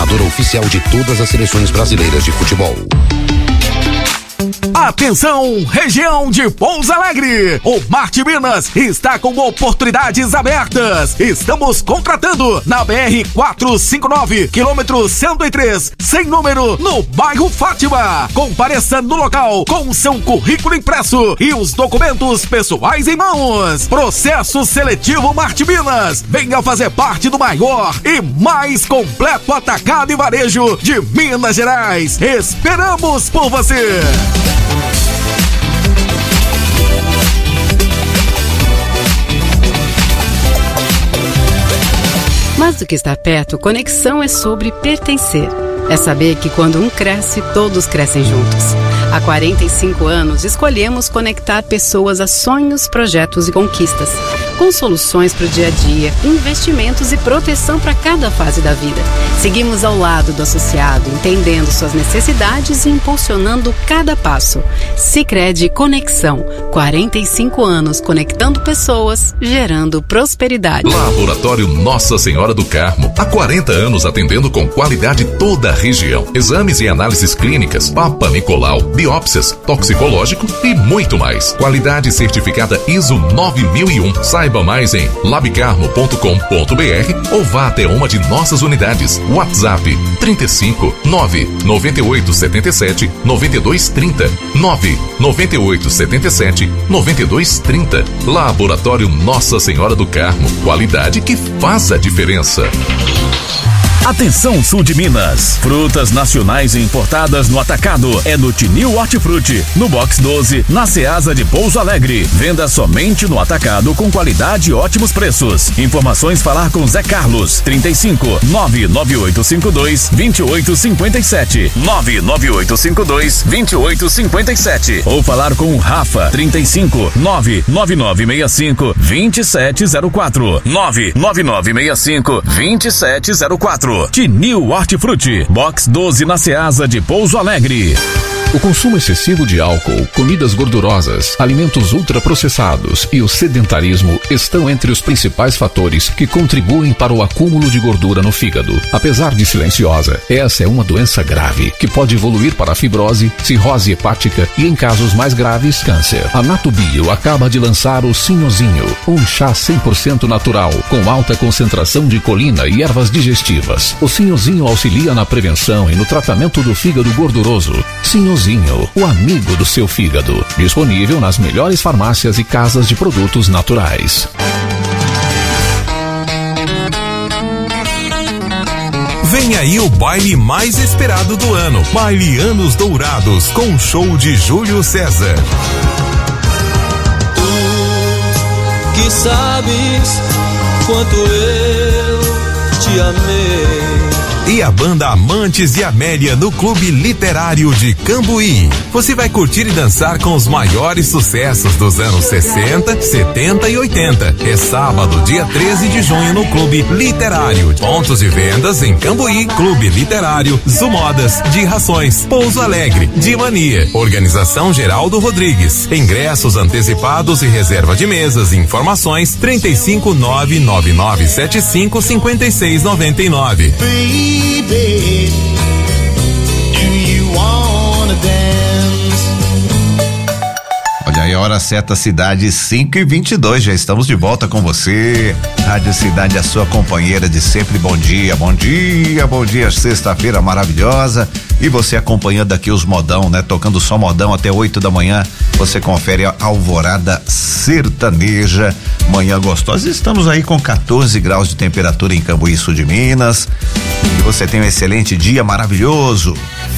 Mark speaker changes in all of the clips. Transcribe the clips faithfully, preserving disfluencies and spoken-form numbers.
Speaker 1: patrocinadora oficial de todas as seleções brasileiras de futebol.
Speaker 2: Atenção, região de Pouso Alegre! O Marte Minas está com oportunidades abertas. Estamos contratando na B R quatrocentos e cinquenta e nove, quilômetro cento e três, sem número, no bairro Fátima. Compareça no local com seu currículo impresso e os documentos pessoais em mãos. Processo seletivo Marte Minas. Venha fazer parte do maior e mais completo atacado e varejo de Minas Gerais. Esperamos por você!
Speaker 3: Mais do que estar perto, conexão é sobre pertencer. É saber que quando um cresce, todos crescem juntos. Há quarenta e cinco anos, escolhemos conectar pessoas a sonhos, projetos e conquistas. Com soluções para o dia a dia, investimentos e proteção para cada fase da vida. Seguimos ao lado do associado, entendendo suas necessidades e impulsionando cada passo. Sicredi Conexão. quarenta e cinco anos conectando pessoas, gerando prosperidade.
Speaker 4: Laboratório Nossa Senhora do Carmo. Há quarenta anos atendendo com qualidade toda a região. Exames e análises clínicas, Papa Nicolau, biópsias, toxicológico e muito mais. Qualidade certificada I S O nove mil e um. Saiba mais em labcarmo ponto com ponto b r ou vá até uma de nossas unidades. WhatsApp trinta e cinco, nove nove oito sete sete, nove dois três zero, nove nove oito sete sete, nove dois três zero. Laboratório Nossa Senhora do Carmo. Qualidade que faz a diferença.
Speaker 5: Atenção, sul de Minas. Frutas nacionais e importadas no atacado é no Tinil Hortifruti, no Box doze, na Ceasa de Pouso Alegre. Venda somente no atacado com qualidade e ótimos preços. Informações falar com Zé Carlos, trinta e cinco, nove nove oito cinco dois, dois oito cinco sete, nove nove oito cinco dois, dois oito cinco sete. Ou falar com o Rafa, trinta e cinco, nove nove nove seis cinco, dois sete zero quatro, nove nove nove seis cinco, dois sete zero quatro. Tinil Hortifruti, Box doze na Ceasa de Pouso Alegre.
Speaker 6: O consumo excessivo de álcool, comidas gordurosas, alimentos ultraprocessados e o sedentarismo estão entre os principais fatores que contribuem para o acúmulo de gordura no fígado. Apesar de silenciosa, essa é uma doença grave que pode evoluir para fibrose, cirrose hepática e, em casos mais graves, câncer. A Natubio acaba de lançar o Sinhozinho, um chá cem por cento natural com alta concentração de colina e ervas digestivas. O Sinhozinho auxilia na prevenção e no tratamento do fígado gorduroso. Sinhozinho, o amigo do seu fígado. Disponível nas melhores farmácias e casas de produtos naturais.
Speaker 7: Vem aí o baile mais esperado do ano. Baile Anos Dourados, com o show de Júlio César.
Speaker 8: Tu que sabes quanto eu te amei.
Speaker 7: E a banda Amantes de Amélia no Clube Literário de Cambuí. Você vai curtir e dançar com os maiores sucessos dos anos sessenta, setenta e oitenta. É sábado, dia treze de junho no Clube Literário. Pontos de vendas em Cambuí, Clube Literário, Zumodas, de Rações, Pouso Alegre, de Mania. Organização Geraldo Rodrigues. Ingressos antecipados e reserva de mesas. Informações trinta e cinco, nove nove nove sete cinco, cinco seis nove nove.
Speaker 9: Baby, do you wanna dance?
Speaker 10: Olha aí, a hora certa, cidade cinco e vinte e dois, já estamos de volta com você. Rádio Cidade, a sua companheira de sempre. Bom dia, bom dia, bom dia, sexta-feira maravilhosa. E você acompanhando aqui os modão, né? Tocando só modão até oito da manhã. Você confere a Alvorada Sertaneja. Manhã gostosa. Estamos aí com quatorze graus de temperatura em Cambuí, sul de Minas. E você tem um excelente dia maravilhoso.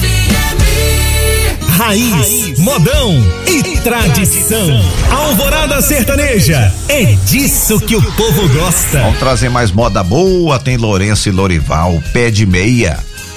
Speaker 11: Raiz, Raiz, modão e tradição. Alvorada Sertaneja, é disso que o povo gosta.
Speaker 10: Vamos trazer mais moda boa. Tem Lourenço e Lorival, Pé de Meia.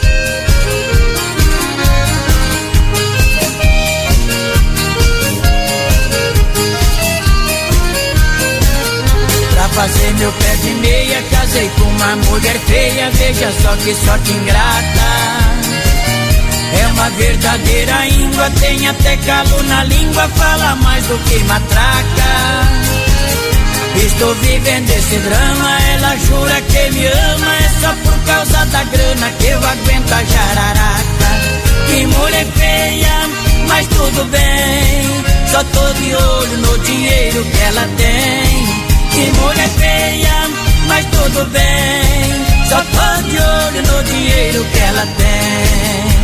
Speaker 12: Pra fazer meu pé de meia, casei com uma mulher feia. Veja só que sorte ingrata. É uma verdadeira íngua, tem até calo na língua, fala mais do que matraca. Estou vivendo esse drama, ela jura que me ama, é só por causa da grana que eu aguento Santa Jararaca. Que mulher feia, mas tudo bem, só tô de olho no dinheiro que ela tem. Que mulher feia, mas tudo bem, só tô de olho no dinheiro que ela tem.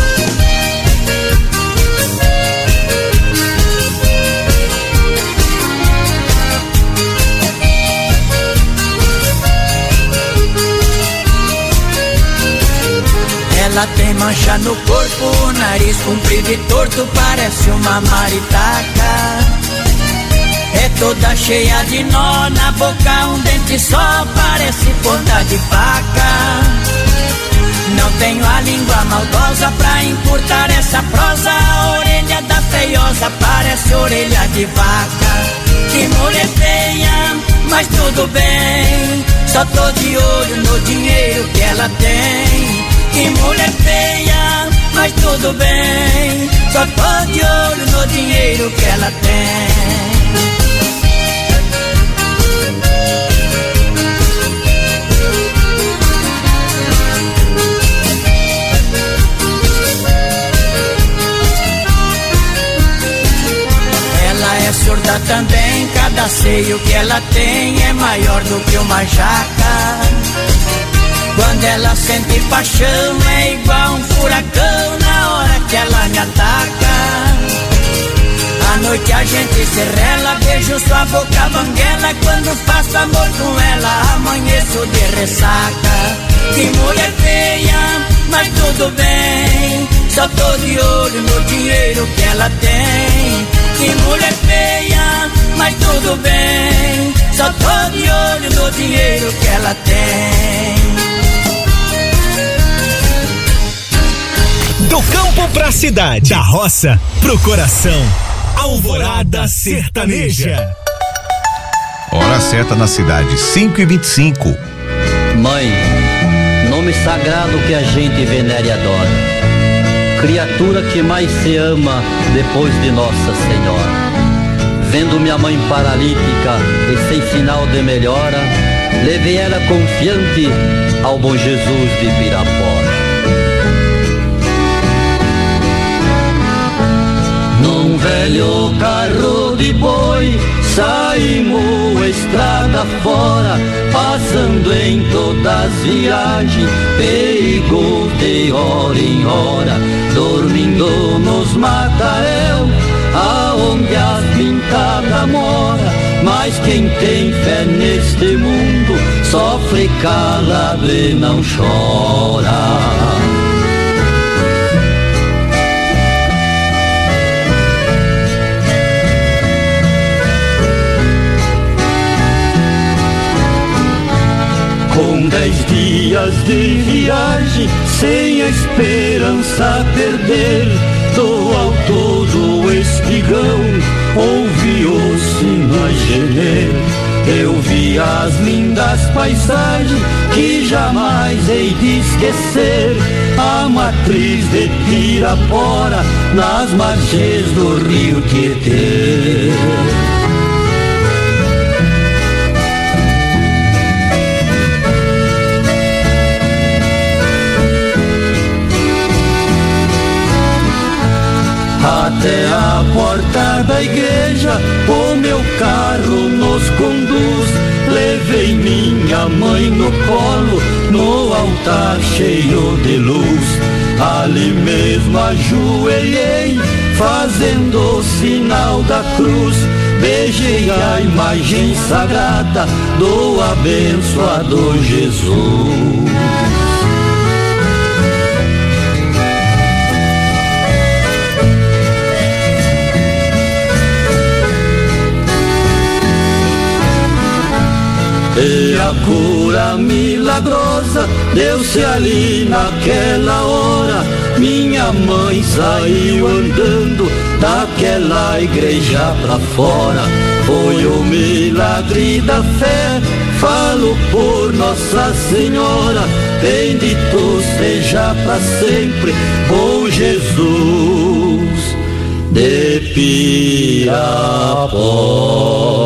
Speaker 12: Ela tem mancha no corpo, o nariz comprido e torto, parece uma maritaca. É toda cheia de nó, na boca um dente só, parece ponta de faca. Não tenho a língua maldosa pra encurtar essa prosa, a orelha da feiosa parece orelha de vaca. Que mulher feia, mas tudo bem, só tô de olho no dinheiro que ela tem. Que mulher feia, mas tudo bem, só tô de olho no dinheiro que ela tem. Ela é surda também, cada seio que ela tem é maior do que uma jaca. Quando ela sente paixão é igual um furacão na hora que ela me ataca. À noite a gente se rela, beijo sua boca banguela. Quando faço amor com ela, amanheço de ressaca. Que mulher feia, mas tudo bem, só tô de olho no dinheiro que ela tem. Que mulher feia, mas tudo bem, só tô de olho no dinheiro que ela tem.
Speaker 11: Do campo pra cidade, da roça pro coração. Alvorada Sertaneja.
Speaker 10: Hora certa na cidade, cinco e vinte e cinco.
Speaker 13: Mãe, nome sagrado que a gente venera e adora. Criatura que mais se ama depois de Nossa Senhora. Vendo minha mãe paralítica e sem sinal de melhora, levei ela confiante ao bom Jesus de Pirapora. Num velho carro de boi, saímos estrada fora, passando em todas as viagens, perigo de hora em hora, dormindo nos mataréu, aonde as pintadas mora. Mas quem tem fé neste mundo, sofre calado e não chora. Com dez dias de viagem, sem a esperança perder, do alto do espigão, ouvi o sino a gemer. Eu vi as lindas paisagens que jamais hei de esquecer, a matriz de Pirapora, nas margens do rio Tietê. Até a porta da igreja o meu carro nos conduz. Levei minha mãe no colo, no altar cheio de luz. Ali mesmo ajoelhei, fazendo o sinal da cruz. Beijei a imagem sagrada do abençoado Jesus. E a cura milagrosa deu-se ali naquela hora. Minha mãe saiu andando daquela igreja pra fora. Foi o milagre da fé, falo por Nossa Senhora. Bendito seja pra sempre o Jesus de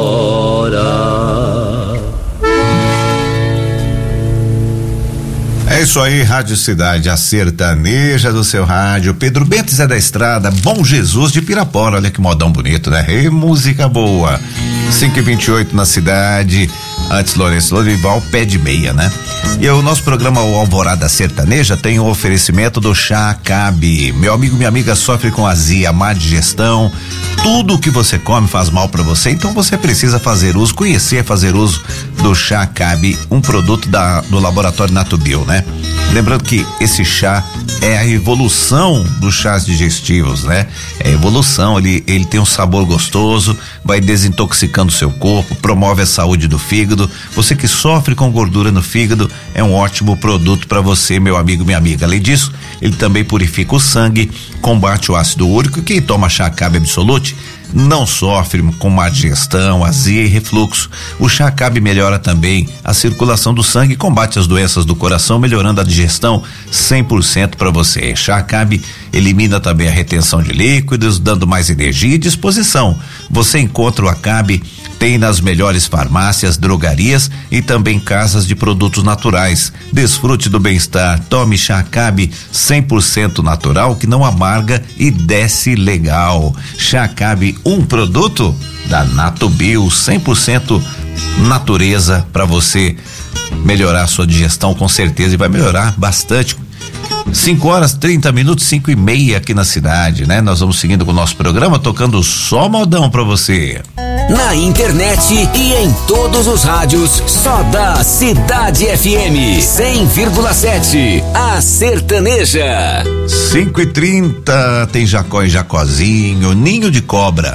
Speaker 13: Pirapora.
Speaker 10: É isso aí, Rádio Cidade, a sertaneja do seu rádio. Pedro Bentes é da Estrada, Bom Jesus de Pirapora, olha que modão bonito, né? Ei, música boa. cinco e vinte e oito na cidade, antes Lourenço Lorival, pé de meia, né? E o nosso programa o Alvorada Sertaneja tem o um oferecimento do Chá Acabe. Meu amigo, minha amiga sofre com azia, má digestão, tudo o que você come faz mal para você, então você precisa fazer uso, conhecer, fazer uso do Chá Acabe, um produto da, do laboratório Natubio, né? Lembrando que esse chá é a evolução dos chás digestivos, né? É a evolução, ele, ele tem um sabor gostoso, vai desintoxicando o seu corpo, promove a saúde do fígado. Você que sofre com gordura no fígado, é um ótimo produto para você, meu amigo, minha amiga. Além disso, ele também purifica o sangue, combate o ácido úrico. Quem toma Chá Acabe Absolute não sofre com má digestão, azia e refluxo. O Chá Acabe melhora também a circulação do sangue e combate as doenças do coração, melhorando a digestão cem por cento para você. Chá Acabe elimina também a retenção de líquidos, dando mais energia e disposição. Você encontra o Acabe, tem nas melhores farmácias, drogarias e também casas de produtos naturais. Desfrute do bem-estar, tome Chá Acabe cem por cento natural, que não amarga e desce legal. Chá Acabe, um produto da Natubio, cem por cento natureza para você melhorar a sua digestão, com certeza, e vai melhorar bastante. cinco horas, trinta minutos, cinco e meia aqui na cidade, né? Nós vamos seguindo com o nosso programa, tocando só modão pra você.
Speaker 14: Na internet e em todos os rádios, só da Cidade F M, cem vírgula sete, a sertaneja.
Speaker 10: cinco e trinta, tem Jacó e Jacozinho, Ninho de Cobra.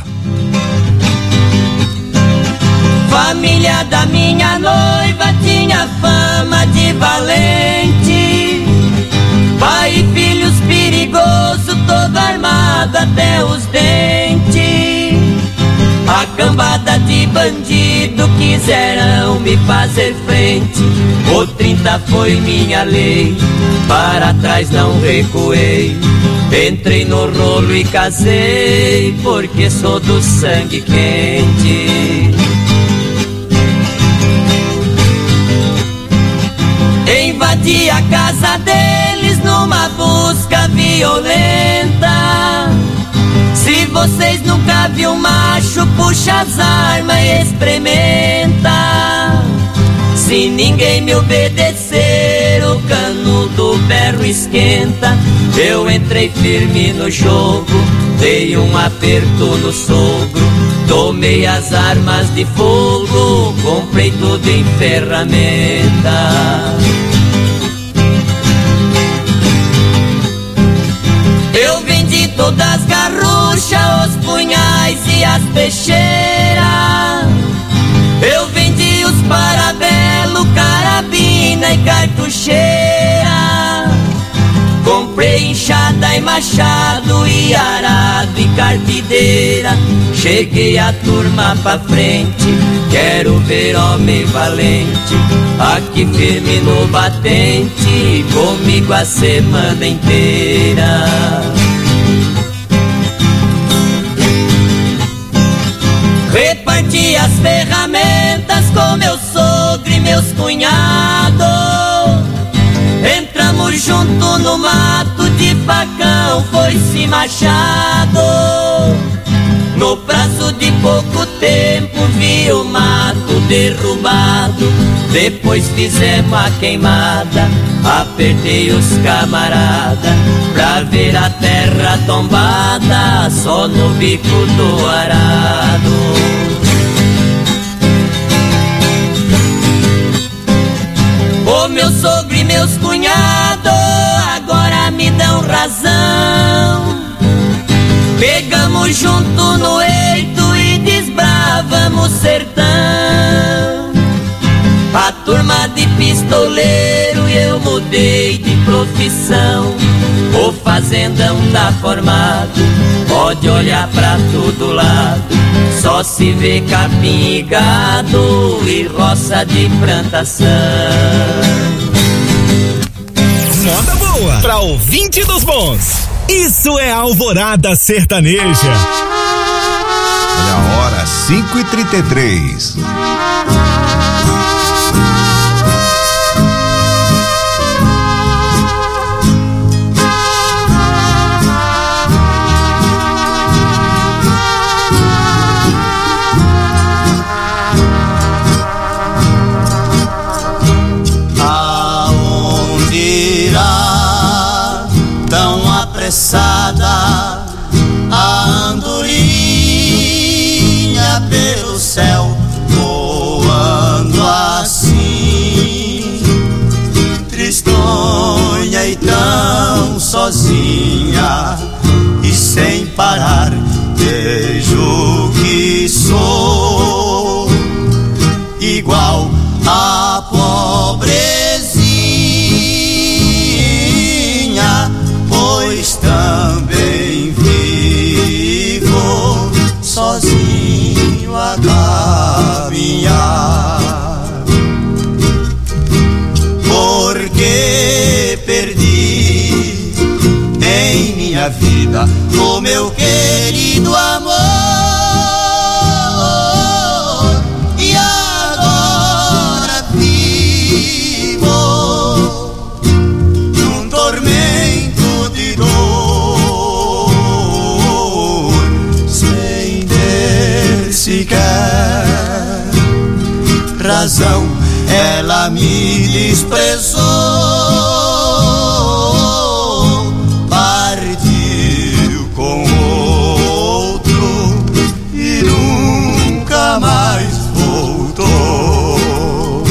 Speaker 12: Família da minha noiva tinha fama de valente, pai e filhos perigoso, todo armado até os dentes. A cambada de bandido quiseram me fazer frente, o trinta foi minha lei, para trás não recuei. Entrei no rolo e casei, porque sou do sangue quente. Invadi a casa deles numa busca violenta. Se vocês nunca viram macho, puxa as armas e experimenta. Se ninguém me obedecer, o cano do berro esquenta. Eu entrei firme no jogo, dei um aperto no sogro, tomei as armas de fogo, comprei tudo em ferramenta. Eu vendi todas as garruchas, os punhais e as peixeiras. Eu vendi os parabelo, carabina e cartucheira. Comprei enxada e machado e arado e carpideira. Cheguei a turma pra frente, quero ver homem valente, aqui firme no batente, comigo a semana inteira. Reparti as ferramentas com meu sogro e meus cunhados. Entramos junto no mato, de facão foi-se machado. No prazo de pouco tempo vi o mato derrubado. Depois fizemos a queimada, apertei os camarada, pra ver a terra tombada, só no bico do arado. O meu sogro e meus cunhados agora me dão razão. Pegamos junto no eito e desbravamos o sertão. A turma de pistoleiro eu mudei de profissão. O fazendão tá formado, pode olhar pra todo lado. Só se vê capim e gado e roça de plantação.
Speaker 11: Moda boa pra ouvinte dos bons. Isso é Alvorada Sertaneja.
Speaker 10: Olha a hora, cinco e trinta e três.
Speaker 9: apressada, a andorinha pelo céu voando assim, tristonha e tão sozinha, e sem parar vejo que sou igual a pobrezinha, pois também vivo sozinho a caminhar, porque perdi em minha vida o meu querido amor, e agora vivo num tormento de dor, sem ter sequer razão. Ela me desprezou, partiu com outro e nunca mais voltou.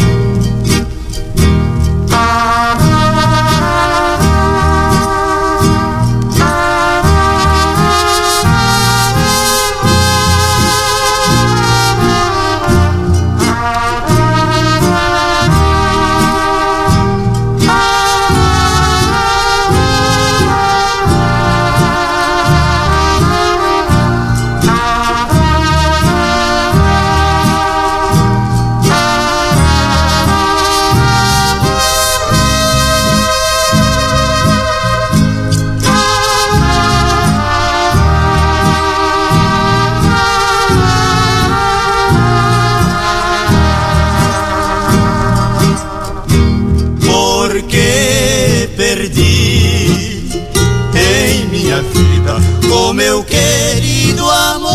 Speaker 9: Porque perdi em minha vida o meu querido amor,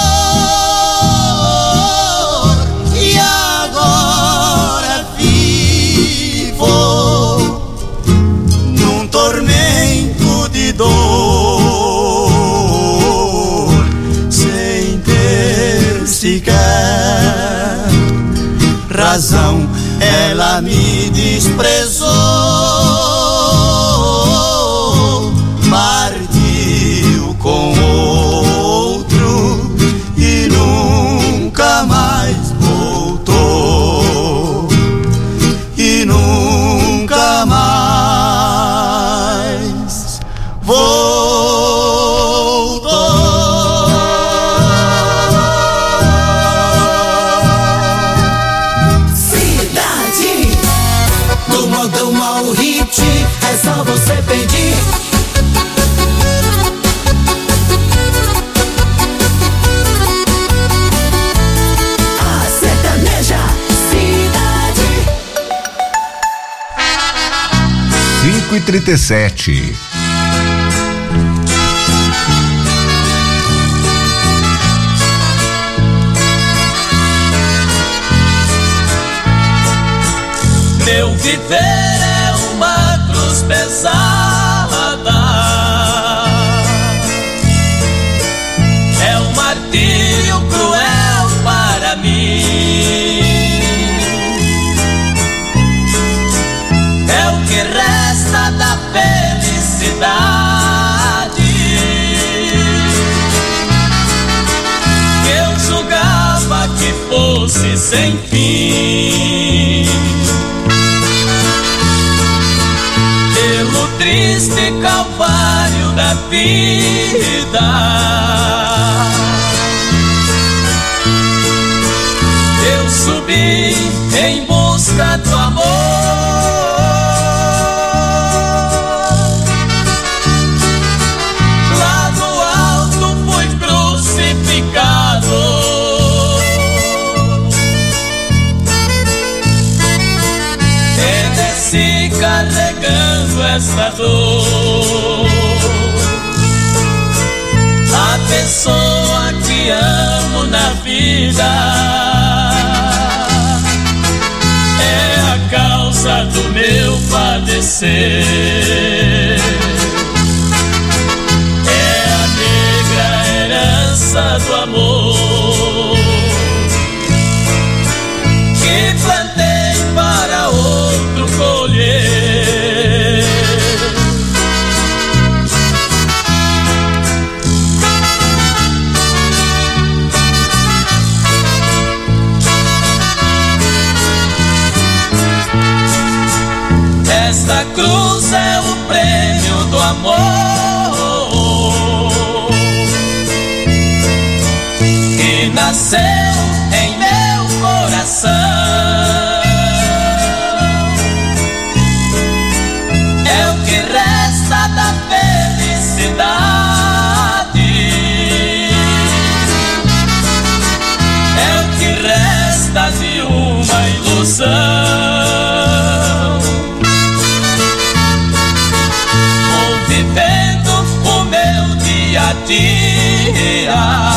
Speaker 9: e agora vivo num tormento de dor, sem ter sequer razão. Ela me desprezou, partiu com outro e nunca mais voltou, e nunca mais voltou.
Speaker 15: É só você pedir. A sertaneja cidade.
Speaker 10: cinco e trinta e sete.
Speaker 8: Meu viver é uma cruz pesada, é um martírio cruel para mim, é o que resta da felicidade que eu julgava que fosse sem fim. Pelo triste calvário da vida, eu subi em busca do amor. Lá no alto fui crucificado, e desci carregando essa dor. A pessoa que amo na vida é a causa do meu padecer. do amor que nasceu em meu coração. É o que resta da felicidade, é o que resta de uma ilusão. Dia,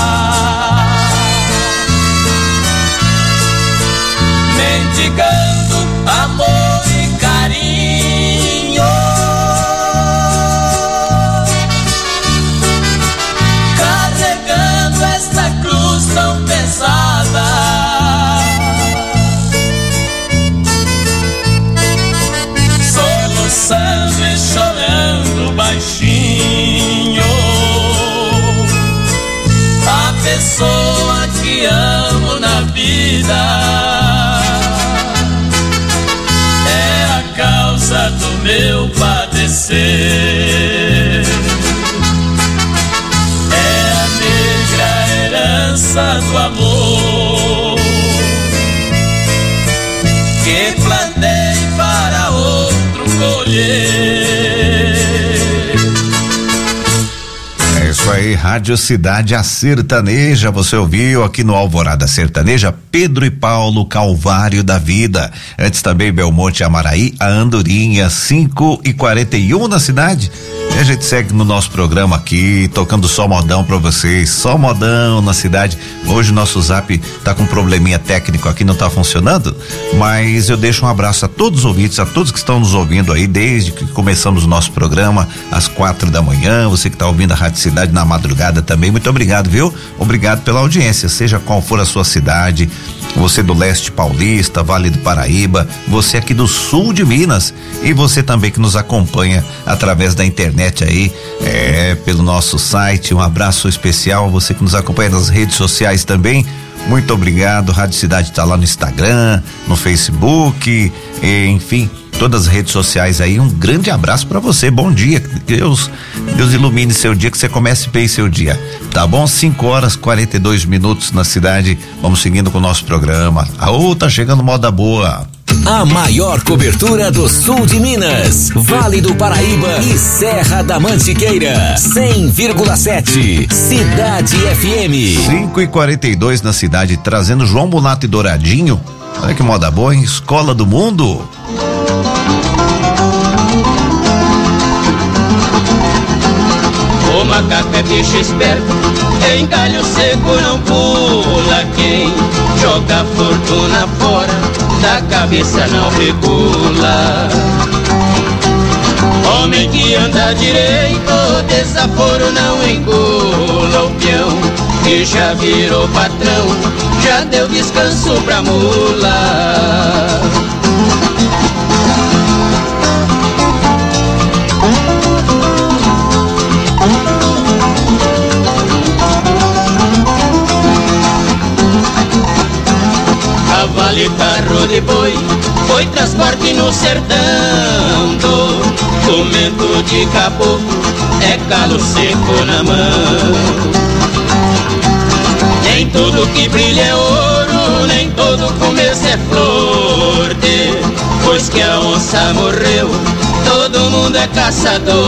Speaker 8: mendigando amor e carinho, carregando esta cruz tão pesada, soluçando e chorando baixinho. Pessoa que amo na vida é a causa do meu padecer, é a negra herança do amor que plantei para outro colher.
Speaker 10: Isso aí, Rádio Cidade a Sertaneja, você ouviu aqui no Alvorada Sertaneja, Pedro e Paulo, Calvário da Vida. Antes também Belmonte Amaraí, a Andorinha, cinco e quarenta e um na cidade. E a gente segue no nosso programa aqui, tocando só modão pra vocês, só modão na cidade. Hoje o nosso zap tá com um probleminha técnico aqui, não tá funcionando, mas eu deixo um abraço a todos os ouvintes, a todos que estão nos ouvindo aí desde que começamos o nosso programa às quatro da manhã, você que tá ouvindo a Rádio Cidade na madrugada também, muito obrigado, viu? Obrigado pela audiência, seja qual for a sua cidade, você do leste paulista, Vale do Paraíba, você aqui do sul de Minas e você também que nos acompanha através da internet aí, é, pelo nosso site, um abraço especial, você que nos acompanha nas redes sociais também, muito obrigado. Rádio Cidade tá lá no Instagram, no Facebook, e, enfim, todas as redes sociais aí, um grande abraço pra você, bom dia, Deus, Deus ilumine seu dia, que você comece bem seu dia, tá bom? cinco horas e quarenta e dois minutos na cidade, vamos seguindo com o nosso programa. Aô, tá chegando moda boa.
Speaker 14: A maior cobertura do sul de Minas, Vale do Paraíba e Serra da Mantiqueira, cem vírgula sete, Cidade F M.
Speaker 10: cinco e quarenta e dois na cidade, trazendo João Munato e Douradinho. Olha que moda boa, hein? Escola do Mundo.
Speaker 8: O macaco é bicho esperto, em galho seco não pula. Quem joga fortuna fora, da cabeça não regula. Homem que anda direito, desaforo não engula. O peão que já virou patrão, já deu descanso pra mula. Cavalo e carro de boi, foi transporte no sertão. Documento de caboclo, é calo seco na mão. Nem tudo que brilha é ouro, nem todo começo é flor. Depois que a onça morreu, todo mundo é caçador.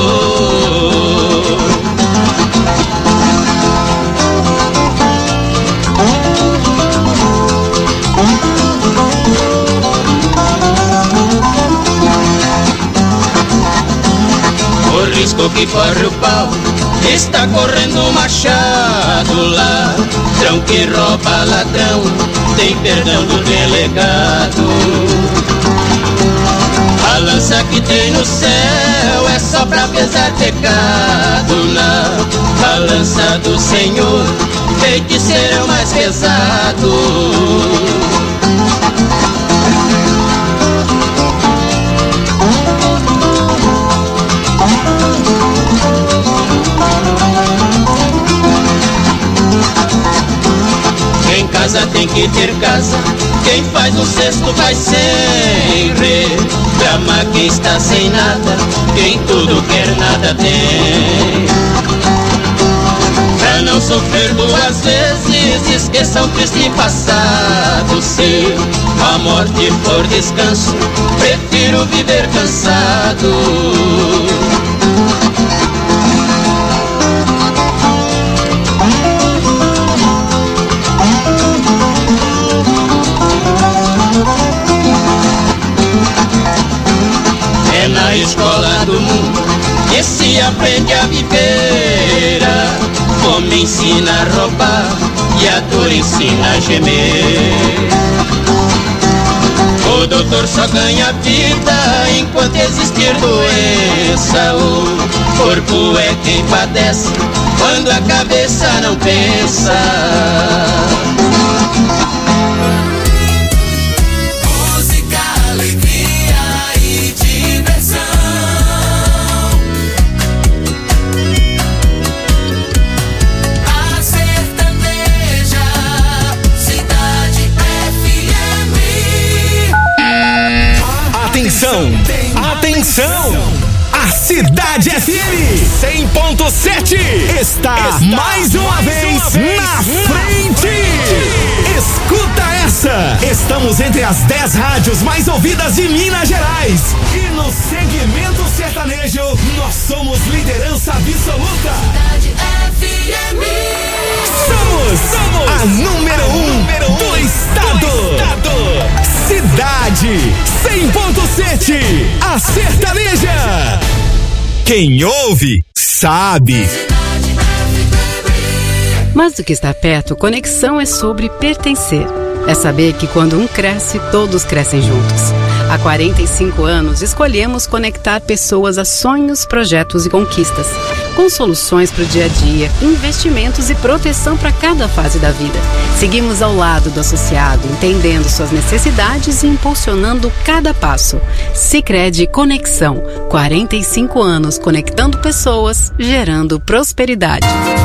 Speaker 8: O risco que corre o pau, está correndo o machado lá. Ladrão que rouba ladrão, tem perdão do delegado. A lança que tem no céu é só pra pesar pecado. Na balança do Senhor, feiticeiro é o mais pesado. Em casa tem que ter casa, Quem faz o cesto vai sem reclamar. Quem está sem nada, quem tudo quer nada tem. Pra não sofrer duas vezes, esqueça o triste passado. Se a morte for descanso, prefiro viver cansado. É na escola do mundo que se aprende a viver. A fome ensina a roubar e a dor ensina a gemer. O doutor só ganha vida enquanto existir doença. O corpo é quem padece quando a cabeça não pensa.
Speaker 15: Música, alegria e diversão. A Sertaneja, Cidade F M.
Speaker 11: Atenção, atenção! A Cidade F M cem ponto sete está, está mais uma mais vez uma na frente. frente. Escuta essa! Estamos entre as dez rádios mais ouvidas de Minas Gerais. E no segmento sertanejo, nós somos liderança absoluta.
Speaker 15: Cidade F M.
Speaker 11: Somos, somos a número, a um, número um do, estado. do estado. Cidade cem ponto sete, a sertaneja. Quem ouve, sabe.
Speaker 3: Mais do que estar perto, conexão é sobre pertencer. É saber que quando um cresce, todos crescem juntos. Há quarenta e cinco anos, escolhemos conectar pessoas a sonhos, projetos e conquistas, com soluções para o dia a dia, investimentos e proteção para cada fase da vida. Seguimos ao lado do associado, entendendo suas necessidades e impulsionando cada passo. Sicredi Conexão, quarenta e cinco anos conectando pessoas, gerando prosperidade.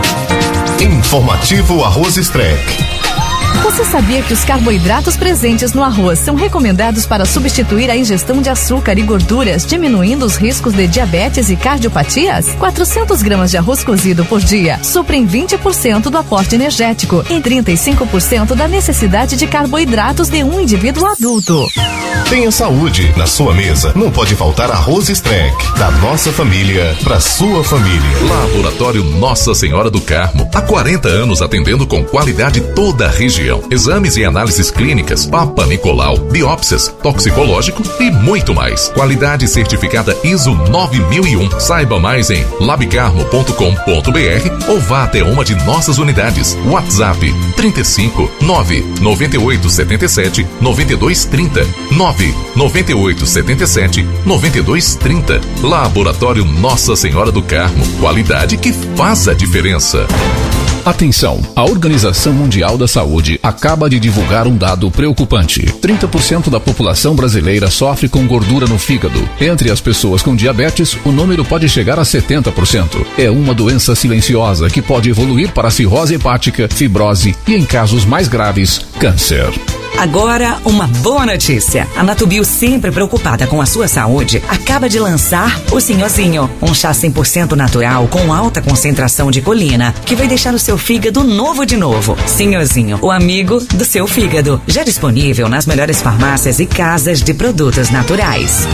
Speaker 16: Informativo Arroz Strec.
Speaker 17: Você sabia que os carboidratos presentes no arroz são recomendados para substituir a ingestão de açúcar e gorduras, diminuindo os riscos de diabetes e cardiopatias? quatrocentas gramas de arroz cozido por dia suprem vinte por cento do aporte energético e trinta e cinco por cento da necessidade de carboidratos de um indivíduo adulto.
Speaker 16: Tenha saúde na sua mesa. Não pode faltar Arroz Strec, da nossa família para sua família.
Speaker 4: Laboratório Nossa Senhora do Carmo, há quarenta anos atendendo com qualidade toda a região. Exames e análises clínicas, Papa Nicolau, biópsias, toxicológico e muito mais. Qualidade certificada I S O nove mil e um. Saiba mais em labcarmo ponto com ponto b r ou vá até uma de nossas unidades. WhatsApp trinta e cinco, nove nove oito sete sete, nove dois três zero, nove nove oito sete sete, nove dois três zero. Laboratório Nossa Senhora do Carmo, qualidade que faz a diferença.
Speaker 6: Atenção! A Organização Mundial da Saúde acaba de divulgar um dado preocupante. trinta por cento da população brasileira sofre com gordura no fígado. Entre as pessoas com diabetes, o número pode chegar a setenta por cento. É uma doença silenciosa que pode evoluir para cirrose hepática, fibrose e, em casos mais graves, câncer.
Speaker 18: Agora, uma boa notícia. A Natubio, sempre preocupada com a sua saúde, acaba de lançar o Sinhozinho, um chá cem por cento natural com alta concentração de colina, que vai deixar o seu fígado novo de novo. Sinhozinho, o amigo do seu fígado. Já disponível nas melhores farmácias e casas de produtos naturais.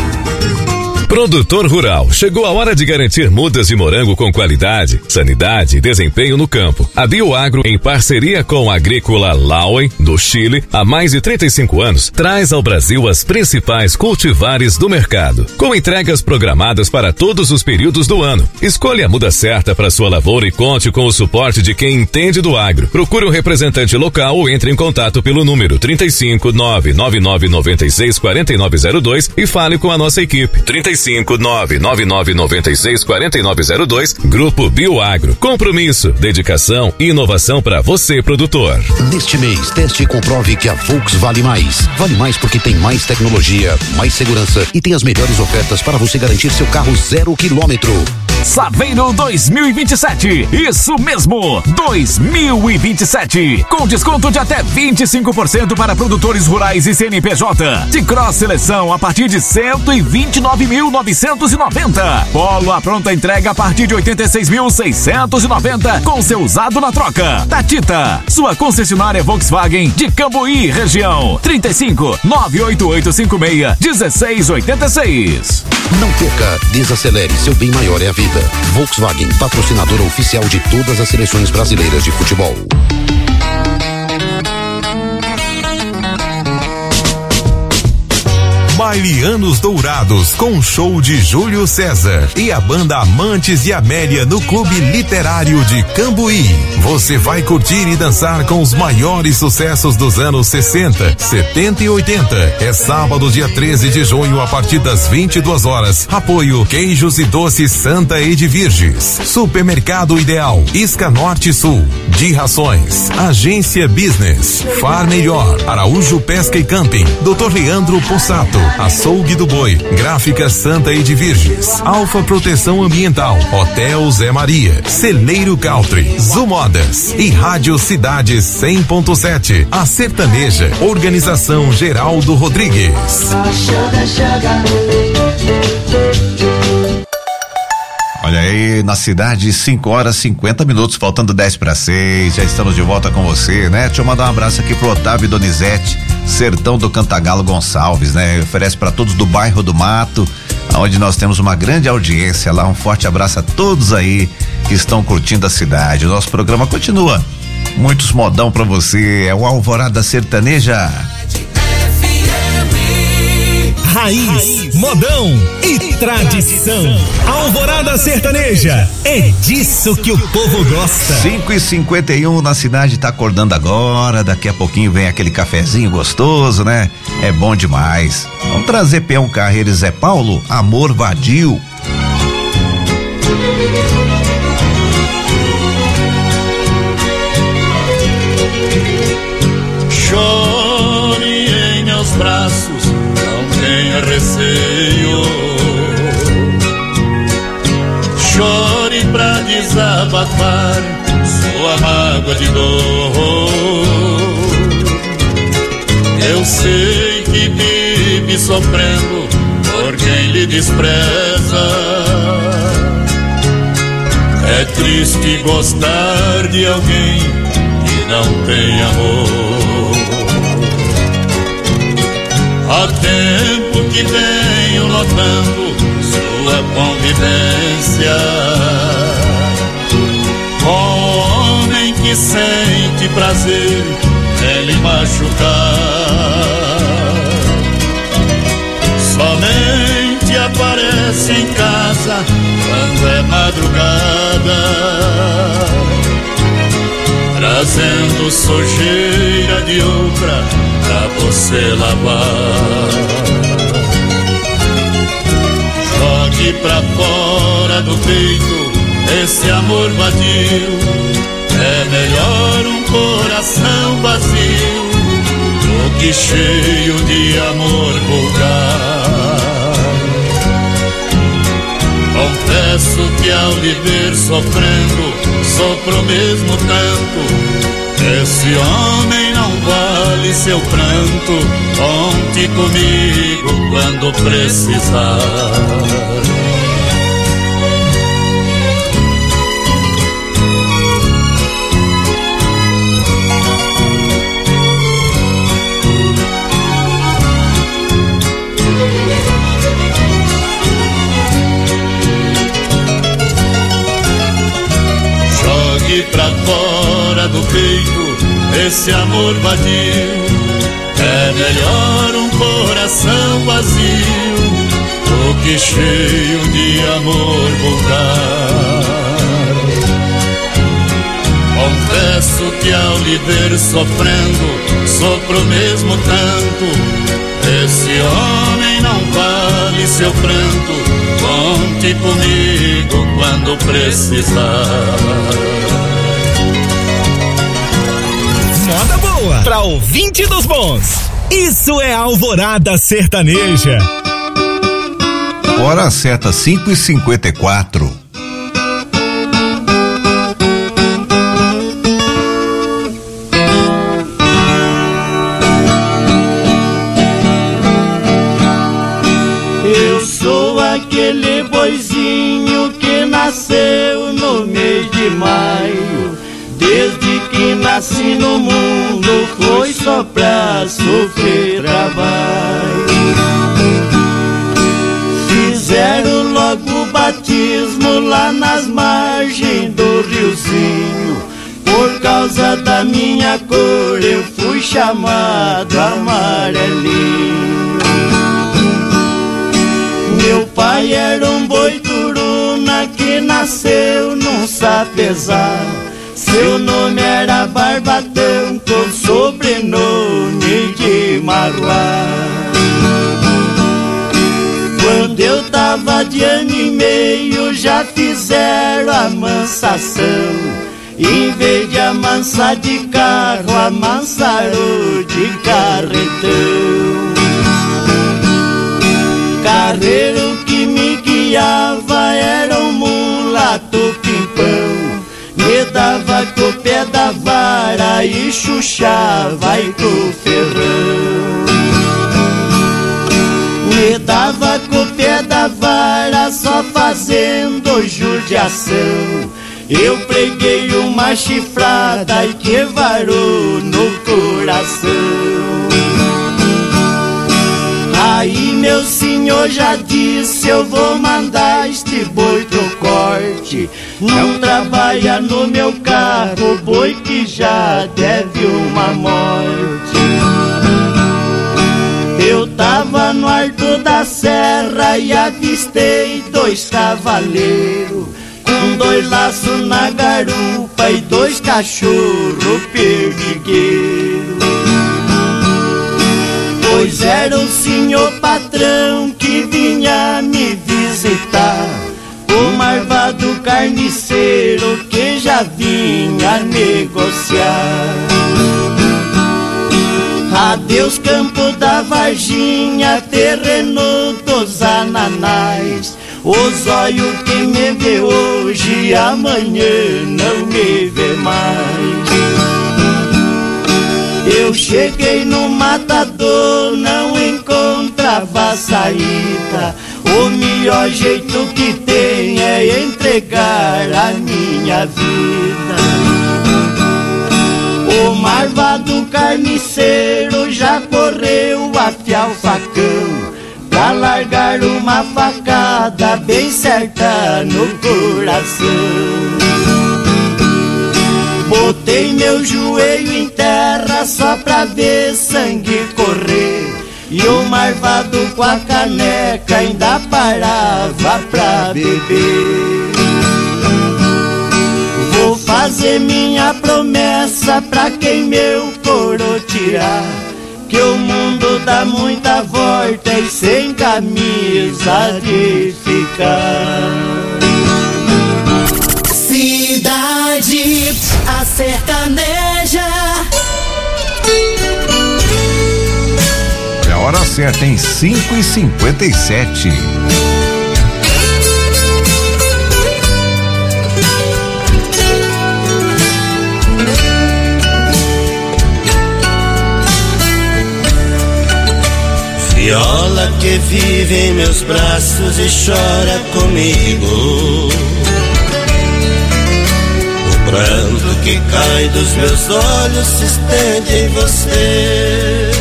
Speaker 19: Produtor rural, chegou a hora de garantir mudas de morango com qualidade, sanidade e desempenho no campo. A Bioagro, em parceria com a Agrícola Lauen, do Chile, há mais de trinta e cinco anos, traz ao Brasil as principais cultivares do mercado, com entregas programadas para todos os períodos do ano. Escolha a muda certa para sua lavoura e conte com o suporte de quem entende do agro. Procure um representante local ou entre em contato pelo número trinta e cinco, nove nove nove nove seis, quatro nove zero dois e fale com a nossa equipe. trinta e cinco nove nove nove nove seis quatro nove zero dois. Grupo Bioagro. Compromisso, dedicação e inovação para você, produtor.
Speaker 1: Neste mês, teste e comprove que a Volks vale mais. Vale mais porque tem mais tecnologia, mais segurança e tem as melhores ofertas para você garantir seu carro zero quilômetro.
Speaker 2: Saveiro dois mil e vinte e sete, isso mesmo, dois mil e vinte e sete, com desconto de até vinte e cinco por cento para produtores rurais e C N P J, de cross seleção a partir de cento e vinte e nove mil novecentos e noventa, Polo a pronta entrega a partir de oitenta e seis mil seiscentos e noventa, com seu usado na troca. Tatita, sua concessionária Volkswagen de Cambuí, região, trinta e cinco, nove oito oito cinco seis, um seis oito seis.
Speaker 1: Não perca, desacelere, seu bem maior é a vida. Volkswagen, patrocinadora oficial de todas as seleções brasileiras de futebol.
Speaker 7: Baile Anos Dourados com show de Júlio César e a banda Amantes de Amélia no Clube Literário de Cambuí. Você vai curtir e dançar com os maiores sucessos dos anos sessenta, setenta e oitenta. É sábado, dia treze de junho, a partir das vinte e duas horas. Apoio Queijos e Doces Santa Edvirges, Supermercado Ideal, Isca Norte Sul, de Rações, Agência Business, Far Melhor, Araújo Pesca e Camping, doutor Leandro Possato, Açougue do Boi, Gráfica Santa Edvirges, Alfa Proteção Ambiental, Hotel Zé Maria, Celeiro Country, Zumodas e Rádio Cidade cem ponto sete. A Sertaneja, Organização Geraldo Rodrigues.
Speaker 10: Olha aí, na cidade, cinco horas e cinquenta minutos, faltando dez para seis. Já estamos de volta com você, né? Deixa eu mandar um abraço aqui pro Otávio Donizete, Sertão do Cantagalo Gonçalves, né? Oferece para todos do bairro do Mato, onde nós temos uma grande audiência lá. Um forte abraço a todos aí que estão curtindo a cidade. O nosso programa continua. Muitos modão para você. É o Alvorada Sertaneja.
Speaker 11: Raiz, modão e tradição. Alvorada Sertaneja, é disso que o povo gosta.
Speaker 10: cinco e cinquenta e um na cidade, tá acordando agora, daqui a pouquinho vem aquele cafezinho gostoso, né? É bom demais. Vamos trazer peão Carreiro Zé Paulo, Amor Vadio.
Speaker 9: Chore em meus braços, tenha receio, chore pra desabafar sua mágoa de dor. Eu sei que vive sofrendo por quem lhe despreza. É triste gostar de alguém que não tem amor. Há tempo que venho notando sua convivência com homem que sente prazer em lhe machucar. Somente aparece em casa quando é madrugada, trazendo sujeira de outra pra você lavar. Jogue pra fora do peito esse amor vadio. É melhor um coração vazio do que cheio de amor vulgar. Confesso que ao lhe ver sofrendo, sofro mesmo tanto. Esse homem não vale seu pranto. Conte comigo quando precisar. Jogue pra fora do peito esse amor vadio. É melhor um coração vazio do que cheio de amor vulgar. Confesso que ao lhe ver sofrendo, sofro mesmo tanto. Esse homem não vale seu pranto. Conte comigo quando precisar.
Speaker 11: Moda boa pra ouvinte dos bons. Isso é Alvorada Sertaneja.
Speaker 10: Hora certa, cinco e cinquenta e quatro.
Speaker 13: Eu sou aquele boizinho que nasceu no mês de maio. Desde que nasci no mundo foi só pra sofrer trabalho. Fizeram logo o batismo lá nas margens do riozinho. Por causa da minha cor eu fui chamado amarelinho. Meu pai era um boi turuna que nasceu num sapezal. Seu nome era Barbatão, com sobrenome de Maruá. Quando eu tava de ano e meio, já fizeram a amansação. Em vez de amansar de carro, amansaram de carretão. Carreiro que me guiava era um mulato pimpão. Me dava com o pé da vara e chuchava e com o ferrão. Me dava com o pé da vara só fazendo judiação. Eu preguei uma chifrada e que varou no coração. Aí meu senhor já disse, eu vou mandar este boi pro corte. Não trabalha no meu carro, boi que já deve uma morte. Eu tava no Ardo da Serra e avistei dois cavaleiros, com dois laços na garupa e dois cachorros perdigueiros. Pois era o senhor patrão que vinha me visitar, o marvado carniceiro que já vinha negociar. Adeus campo da Varginha, terreno dos ananás. O zóio que me vê hoje, amanhã não me vê mais. Eu cheguei no matador, não encontrava saída. O melhor jeito que tem é entregar a minha vida. O marvado carniceiro já correu a afiar o facão, pra largar uma facada bem certa no coração. Botei meu joelho em terra só pra ver sangue correr, e o marvado com a caneca ainda parava pra beber. Vou fazer minha promessa pra quem meu couro tirar, que o mundo dá muita volta e sem camisa de ficar.
Speaker 15: Cidade, a sertaneja.
Speaker 10: É a hora certa em cinco e cinquenta e sete.
Speaker 8: Viola que vive em meus braços e chora comigo. O pranto que cai dos meus olhos se estende em você.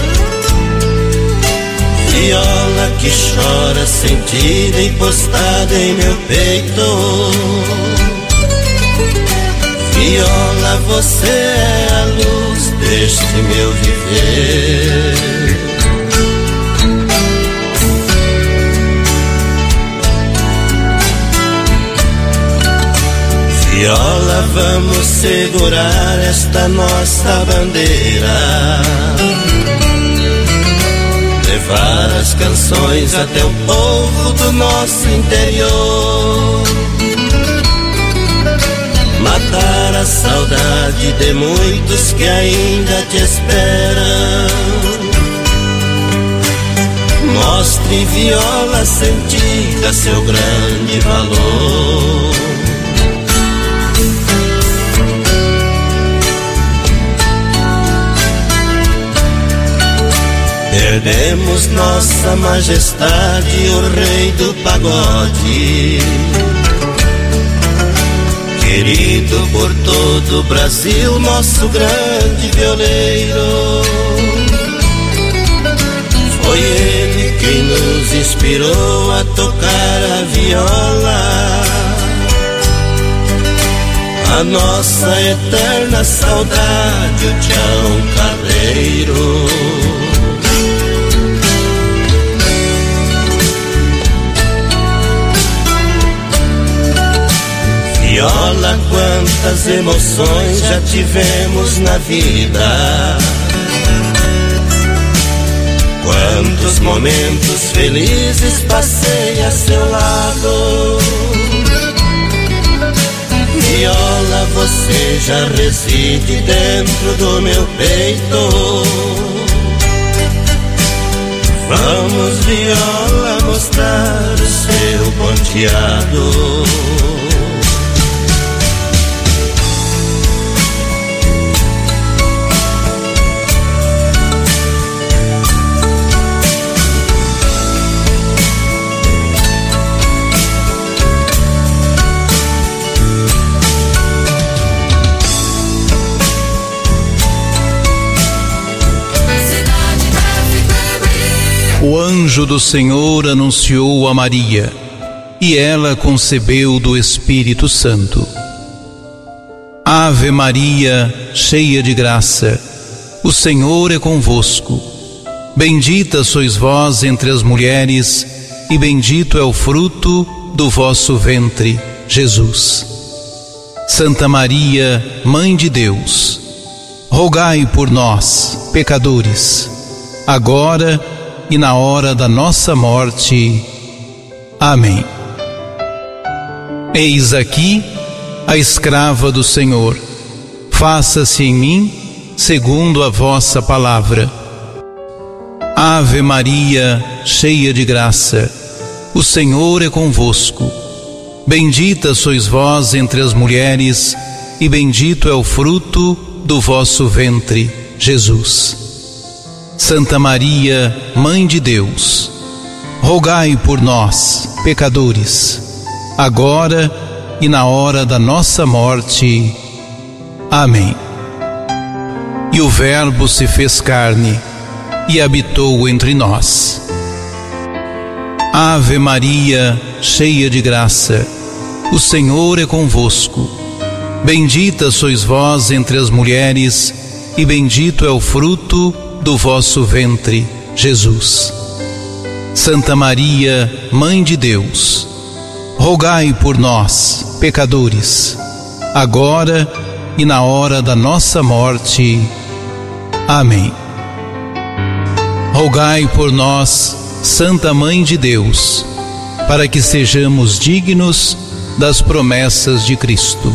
Speaker 8: Viola que chora sentida encostada em meu peito. Viola, você é a luz deste meu viver. Viola, vamos segurar esta nossa bandeira, levar as canções até o povo do nosso interior, matar a saudade de muitos que ainda te esperam. Mostre viola sentida seu grande valor. Perdemos nossa majestade, o rei do pagode, querido por todo o Brasil, nosso grande violeiro. Foi ele quem nos inspirou a tocar a viola, a nossa eterna saudade, o Tião Carreiro. Viola, quantas emoções já tivemos na vida, quantos momentos felizes passei a seu lado. Viola, você já reside dentro do meu peito. Vamos, viola, mostrar o seu ponteado.
Speaker 20: O anjo do Senhor anunciou a Maria, e ela concebeu do Espírito Santo. Ave Maria, cheia de graça, o Senhor é convosco. Bendita sois vós entre as mulheres, e bendito é o fruto do vosso ventre, Jesus. Santa Maria, Mãe de Deus, rogai por nós, pecadores, agora e na hora da nossa morte. Amém. Eis aqui a escrava do Senhor. Faça-se em mim segundo a vossa palavra. Ave Maria, cheia de graça, o Senhor é convosco. Bendita sois vós entre as mulheres, e bendito é o fruto do vosso ventre, Jesus. Santa Maria, Mãe de Deus, rogai por nós, pecadores, agora e na hora da nossa morte. Amém. E o Verbo se fez carne e habitou entre nós. Ave Maria, cheia de graça, o Senhor é convosco. Bendita sois vós entre as mulheres, e bendito é o fruto do vosso ventre, Jesus. Santa Maria, Mãe de Deus, rogai por nós, pecadores, agora e na hora da nossa morte. Amém. Rogai por nós, Santa Mãe de Deus, para que sejamos dignos das promessas de Cristo.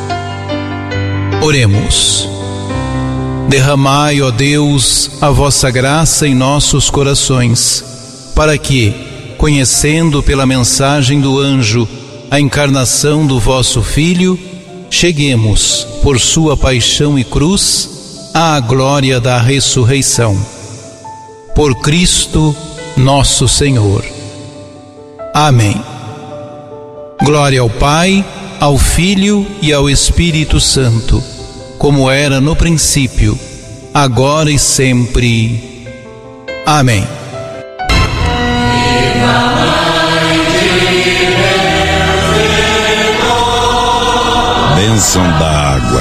Speaker 20: Oremos. Derramai, ó Deus, a vossa graça em nossos corações, para que, conhecendo pela mensagem do anjo a encarnação do vosso Filho, cheguemos, por sua paixão e cruz, à glória da ressurreição. Por Cristo nosso Senhor. Amém. Glória ao Pai, ao Filho e ao Espírito Santo, como era no princípio, agora e sempre. Amém.
Speaker 21: Bênção da água.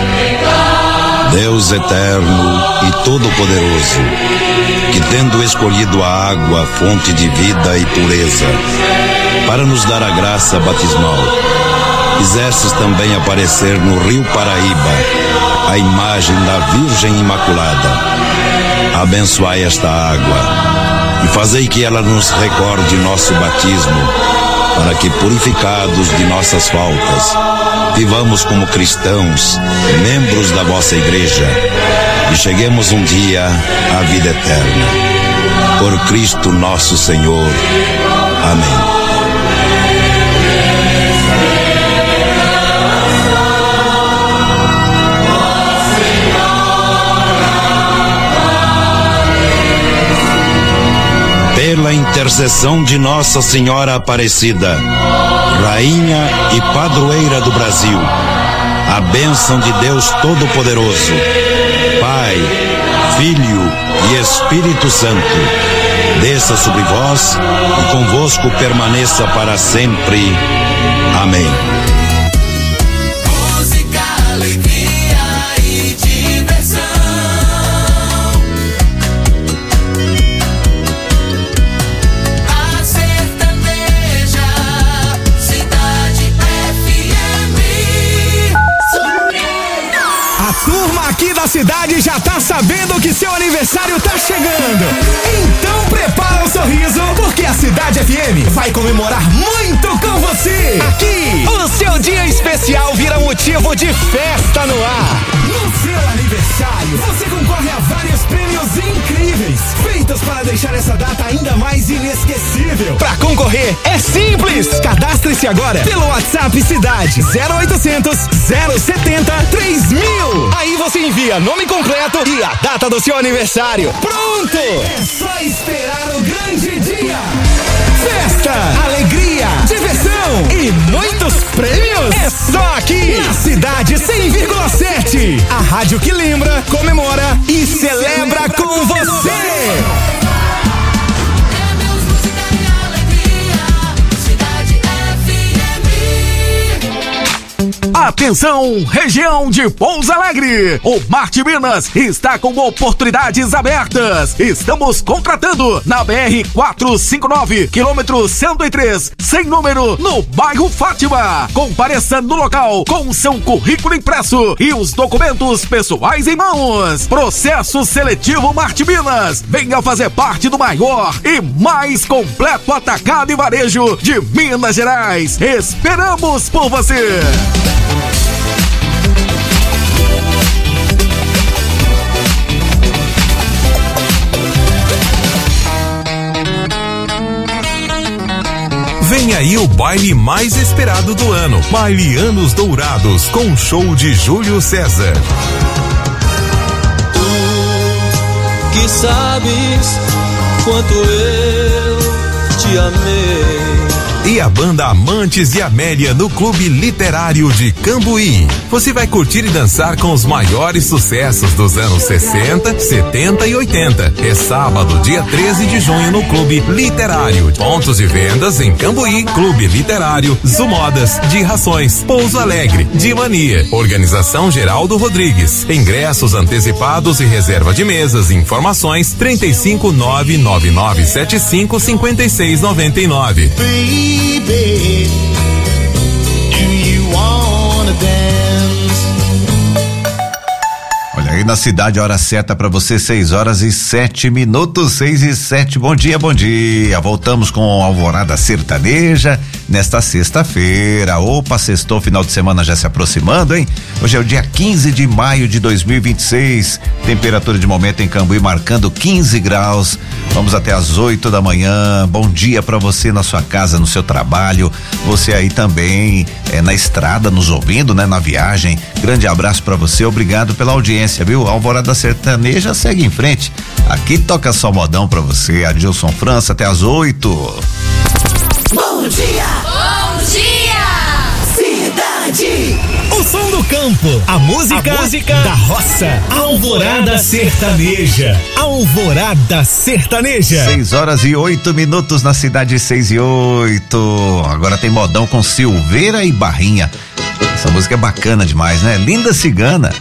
Speaker 21: Deus eterno e todo-poderoso, que tendo escolhido a água, fonte de vida e pureza, para nos dar a graça batismal, quisestes também aparecer no rio Paraíba a imagem da Virgem Imaculada. Abençoai esta água e fazei que ela nos recorde nosso batismo, para que, purificados de nossas faltas, vivamos como cristãos, membros da vossa igreja, e cheguemos um dia à vida eterna. Por Cristo nosso Senhor. Amém. Pela intercessão de Nossa Senhora Aparecida, Rainha e Padroeira do Brasil, a bênção de Deus Todo-Poderoso, Pai, Filho e Espírito Santo, desça sobre vós e convosco permaneça para sempre. Amém.
Speaker 15: Música, alegria e diversão. A sertaneja, Cidade F M.
Speaker 11: A turma aqui da cidade já tá sabendo que seu aniversário tá chegando. Então prepara o sorriso, porque a Cidade F M vai comemorar muito com você. Aqui, o seu dia especial vira motivo de festa no ar. No seu aniversário, você concorre a vários prêmios incríveis, feitos para deixar essa data ainda mais inesquecível. Pra concorrer, é simples. Cadastre-se agora pelo WhatsApp Cidade zero oitocentos, zero setenta, três mil. Aí você envia nome completo e a data do seu aniversário. Pronto! É só esperar o grande dia. Festa, alegria, diversão e muitos prêmios. É só aqui na Cidade cem vírgula sete. A rádio que lembra, comemora e celebra com você.
Speaker 2: Atenção, região de Pouso Alegre! O Marte Minas está com oportunidades abertas. Estamos contratando na B R quatrocentos e cinquenta e nove, quilômetro cento e três, sem número, no bairro Fátima. Compareça no local com seu currículo impresso e os documentos pessoais em mãos. Processo seletivo Marte Minas. Venha fazer parte do maior e mais completo atacado e varejo de Minas Gerais. Esperamos por você!
Speaker 7: Vem aí o baile mais esperado do ano, Baile Anos Dourados, com um show de Júlio César.
Speaker 5: Tu que sabes quanto eu te amei.
Speaker 7: E a banda Amantes de Amélia no Clube Literário de Cambuí. Você vai curtir e dançar com os maiores sucessos dos anos sessenta, setenta e oitenta. É sábado, dia treze de junho, no Clube Literário. Pontos de vendas em Cambuí, Clube Literário, Zumodas, de Rações, Pouso Alegre, de Mania. Organização Geraldo Rodrigues. Ingressos antecipados e reserva de mesas. Informações trinta e cinco, nove nove nove sete cinco, cinquenta e seis noventa e nove.
Speaker 15: Baby, do you wanna dance?
Speaker 10: Olha aí na cidade, a hora certa para você, seis horas e sete minutos, seis e sete. Bom dia, bom dia. Voltamos com Alvorada Sertaneja nesta sexta-feira. Opa, sextou, final de semana já se aproximando, hein? Hoje é o dia quinze de maio de dois mil e vinte e seis. Temperatura de momento em Cambuí marcando quinze graus. Vamos até às oito da manhã. Bom dia para você na sua casa, no seu trabalho. Você aí também é, na estrada nos ouvindo, né? Na viagem. Grande abraço para você. Obrigado pela audiência, viu? A Alvorada Sertaneja segue em frente. Aqui toca só modão para você. Adilson França até às oito.
Speaker 15: Bom dia! Bom dia! Cidade!
Speaker 11: O som do campo, a música, a música da roça. Alvorada Sertaneja. Alvorada Sertaneja.
Speaker 10: seis horas e oito minutos na cidade, seis e oito. Agora tem modão com Silveira e Barrinha. Essa música é bacana demais, né? Linda Cigana.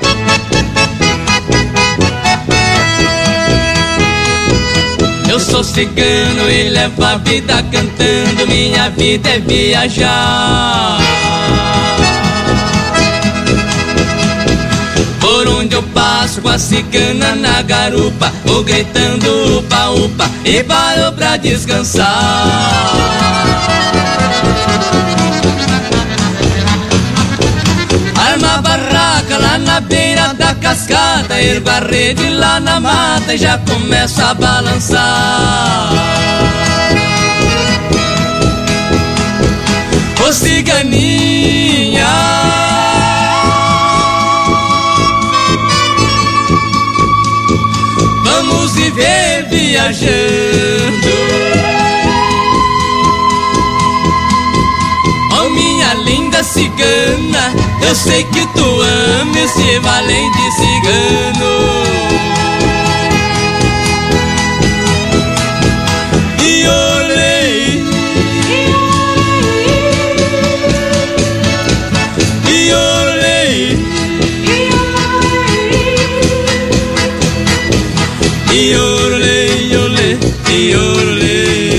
Speaker 12: Eu sou cigano e levo a vida cantando, minha vida é viajar. Por onde eu passo
Speaker 5: churrasco com a cigana na garupa, ou gritando upa upa, e parou pra descansar. Arma a barraca lá na beira da cascata, ergo a rede lá na mata e já começa a balançar. Ô ciganinha, vamos viver viajando. Oh minha linda cigana, eu sei que tu ama esse valente cigano. E olhei, e olhei, e olhei, olhei, e olhei.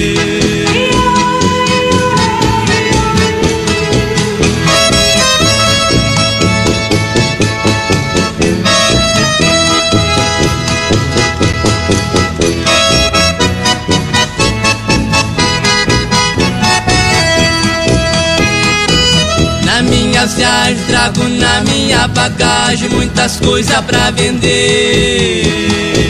Speaker 5: Viagens, trago na minha bagagem muitas coisas pra vender.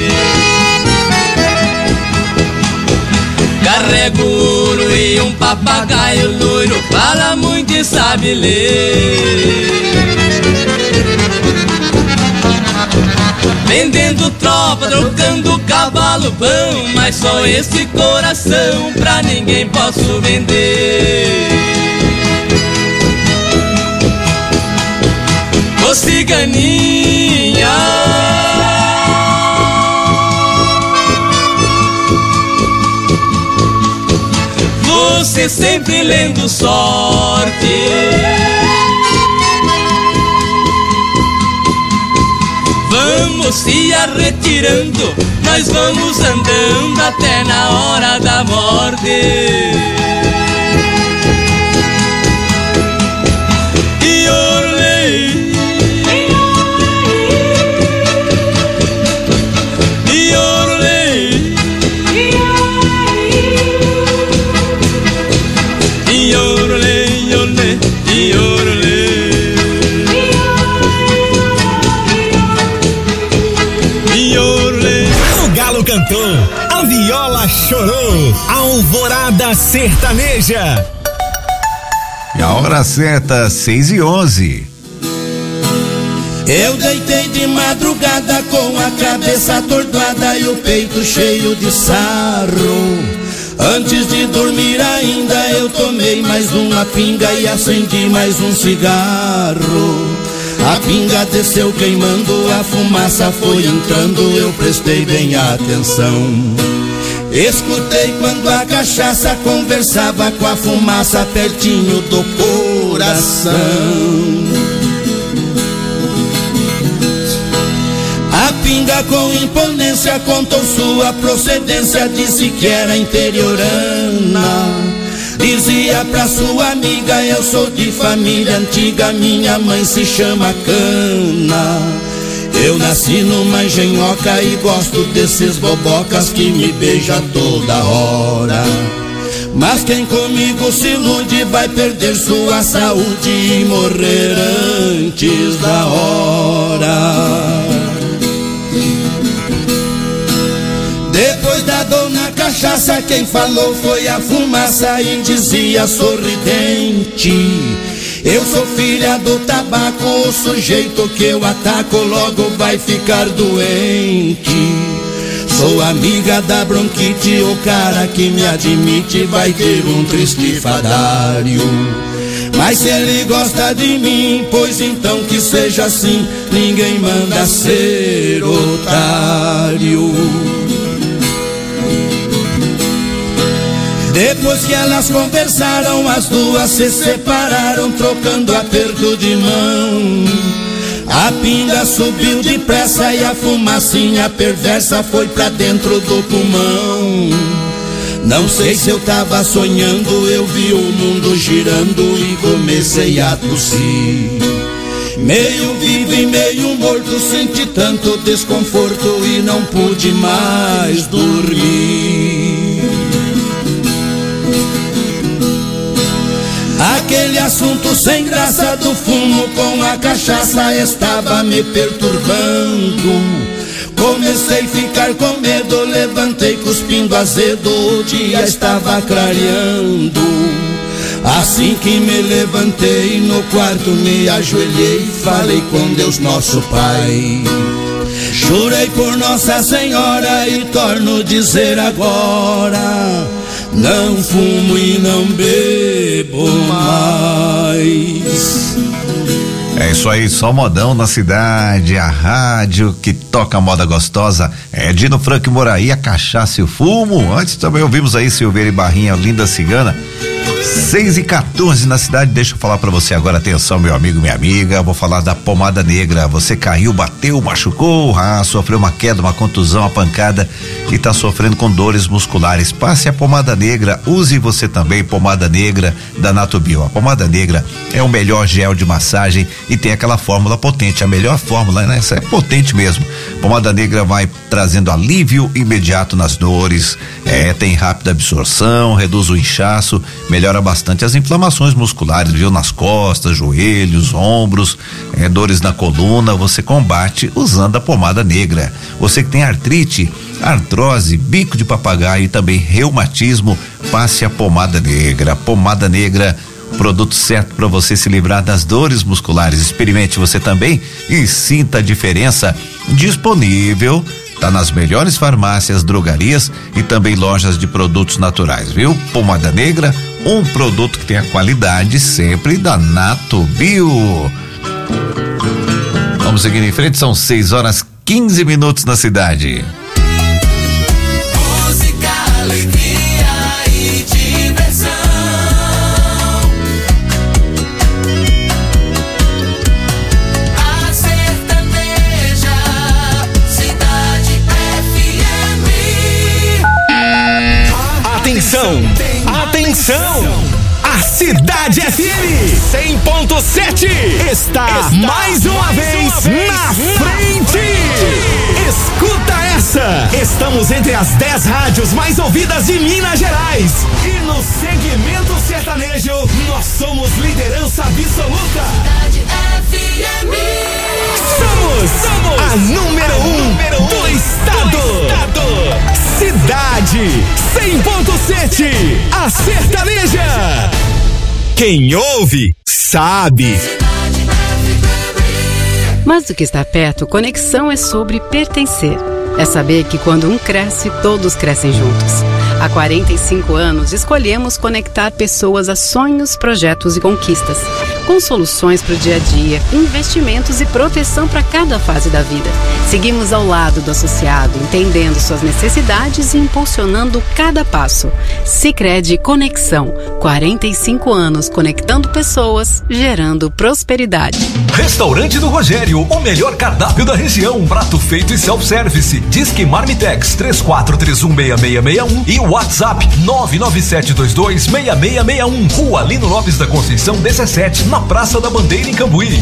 Speaker 5: Carrego ouro e um papagaio loiro, fala muito e sabe ler. Vendendo tropa, trocando cavalo bom, mas só esse coração pra ninguém posso vender. Ô ciganinha, você sempre lendo sorte, vamos se arretirando, nós vamos andando até na hora da morte.
Speaker 11: A viola chorou, alvorada sertaneja.
Speaker 10: E a hora certa, seis e onze.
Speaker 15: Eu deitei de madrugada com a cabeça atordoada e o peito cheio de sarro. Antes de dormir ainda eu tomei mais uma pinga e acendi mais um cigarro. A pinga desceu queimando, a fumaça foi entrando, eu prestei bem atenção. Escutei quando a cachaça conversava com a fumaça pertinho do coração. A pinga com imponência contou sua procedência, disse que era interiorana. Dizia pra sua amiga, eu sou de família antiga, minha mãe se chama Cana. Eu nasci numa engenhoca e gosto desses bobocas que me beija toda hora. Mas quem comigo se ilude vai perder sua saúde e morrer antes da hora. Depois da dor na cachaça, quem falou foi a fumaça e dizia sorridente: eu sou filha do tabaco, o sujeito que eu ataco logo vai ficar doente. Sou amiga da bronquite, o cara que me admite vai ter um triste fadário. Mas se ele gosta de mim, pois então que seja assim, ninguém manda ser otário. Depois que elas conversaram, as duas se separaram, trocando aperto de mão. A pinga subiu depressa e a fumacinha perversa foi pra dentro do pulmão. Não sei se eu tava sonhando, eu vi o mundo girando e comecei a tossir. Meio vivo e meio morto, senti tanto desconforto e não pude mais dormir. Aquele assunto sem graça do fumo com a cachaça estava me perturbando. Comecei a ficar com medo, levantei cuspindo azedo, o dia estava clareando. Assim que me levantei no quarto, me ajoelhei e falei com Deus nosso Pai. Jurei por Nossa Senhora e torno dizer agora: não fumo e não bebo mais.
Speaker 10: É isso aí, só modão na cidade, a rádio que toca moda gostosa é Dino Franco e Moraí, a cachaça e o fumo. Antes também ouvimos aí Silveira e Barrinha, Linda Cigana. seis e quatorze na cidade. Deixa eu falar pra você agora, atenção, meu amigo, minha amiga, vou falar da pomada negra. Você caiu, bateu, machucou, ah, sofreu uma queda, uma contusão, uma pancada e tá sofrendo com dores musculares, passe a pomada negra. Use você também pomada negra da Natubio. A pomada negra é o melhor gel de massagem e tem aquela fórmula potente, a melhor fórmula, né? Essa é potente mesmo. Pomada negra vai trazendo alívio imediato nas dores, é, tem rápida absorção, reduz o inchaço, melhora bastante as inflamações musculares, viu? Nas costas, joelhos, ombros, é, dores na coluna, você combate usando a pomada negra. Você que tem artrite, artrose, bico de papagaio e também reumatismo, passe a pomada negra. Pomada negra, produto certo para você se livrar das dores musculares. Experimente você também e sinta a diferença. Disponível, tá nas melhores farmácias, drogarias e também lojas de produtos naturais, viu? Pomada negra, um produto que tem a qualidade sempre da Natubio. Vamos seguir em frente, são seis horas quinze minutos na cidade.
Speaker 5: Música, alegria e diversão. A sertaneja, Cidade F M.
Speaker 11: Atenção, atenção! A Cidade F M cem ponto sete está, está mais uma mais vez uma na vez frente. Escuta essa! Estamos entre as dez rádios mais ouvidas de Minas Gerais. E no segmento sertanejo, nós somos liderança absoluta.
Speaker 5: Cidade F M.
Speaker 11: Somos, somos a número a um número do, um estado. do estado. Cidade cem ponto sete, a sertaneja. Quem ouve, sabe.
Speaker 3: Mais do que estar perto, conexão é sobre pertencer. É saber que quando um cresce, todos crescem juntos. Há quarenta e cinco anos, escolhemos conectar pessoas a sonhos, projetos e conquistas, com soluções para o dia a dia, investimentos e proteção para cada fase da vida. Seguimos ao lado do associado, entendendo suas necessidades e impulsionando cada passo. Sicredi Conexão, quarenta e cinco anos conectando pessoas, gerando prosperidade.
Speaker 14: Restaurante do Rogério, o melhor cardápio da região, prato feito e self-service. Disque Marmitex três quatro três um seis seis seis um e o WhatsApp nove nove sete dois dois seis seis seis um. Rua Lino Lopes da Conceição dezessete, na Praça da Bandeira em Cambuí.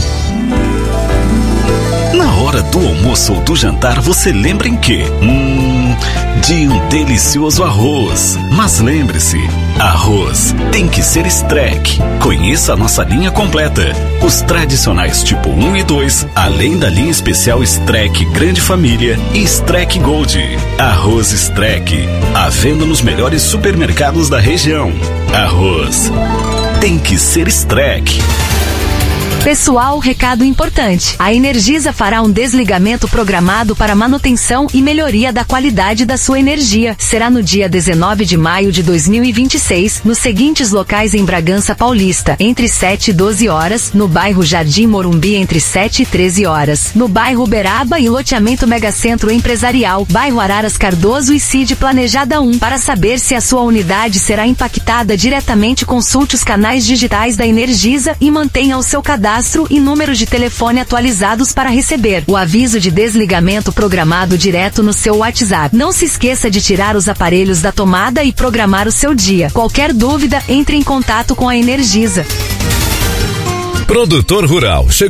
Speaker 22: Na hora do almoço ou do jantar, você lembra em quê? Hum, de um delicioso arroz. Mas lembre-se, arroz tem que ser Streck. Conheça a nossa linha completa. Os tradicionais tipo um e dois, além da linha especial Streck Grande Família e Streck Gold. Arroz Streck, à venda nos melhores supermercados da região. Arroz tem que ser Streck.
Speaker 17: Pessoal, recado importante. A Energisa fará um desligamento programado para manutenção e melhoria da qualidade da sua energia. Será no dia dezenove de maio de dois mil e vinte e seis, nos seguintes locais em Bragança Paulista, entre sete e doze horas, no bairro Jardim Morumbi entre sete e treze horas, no bairro Uberaba e loteamento Megacentro Empresarial, bairro Araras Cardoso e Cid Planejada um. Para saber se a sua unidade será impactada diretamente, consulte os canais digitais da Energisa e mantenha o seu cadastro e número de telefone atualizados para receber o aviso de desligamento programado direto no seu WhatsApp. Não se esqueça de tirar os aparelhos da tomada e programar o seu dia. Qualquer dúvida, entre em contato com a Energisa.
Speaker 19: Produtor Rural chegou